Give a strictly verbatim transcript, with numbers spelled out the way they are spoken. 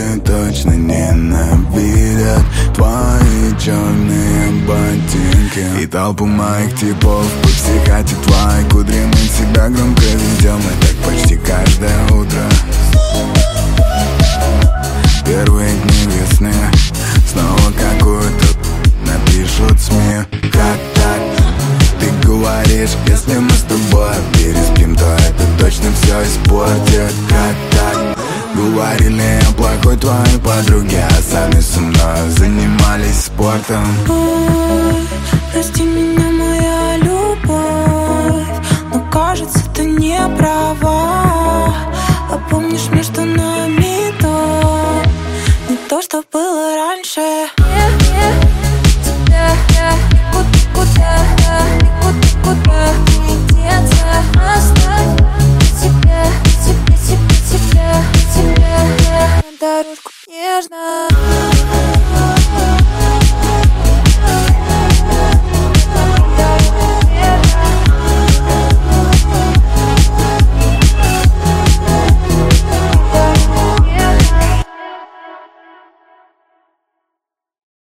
люди точно ненавидят твои черные ботинки и толпу моих типов. По психоте твои кудри, мы себя громко ведем, и так почти каждое утро. Первые дни весны снова какую-то напишут СМИ. Как так? Ты говоришь, если мы с тобой переспим, то это точно все испортит. Как так? Говорили о плохой твоей подруге, а сами со мной занимались спортом. Ой, прости меня, моя любовь, но кажется, ты не права. А помнишь, между нами то не то, чтобы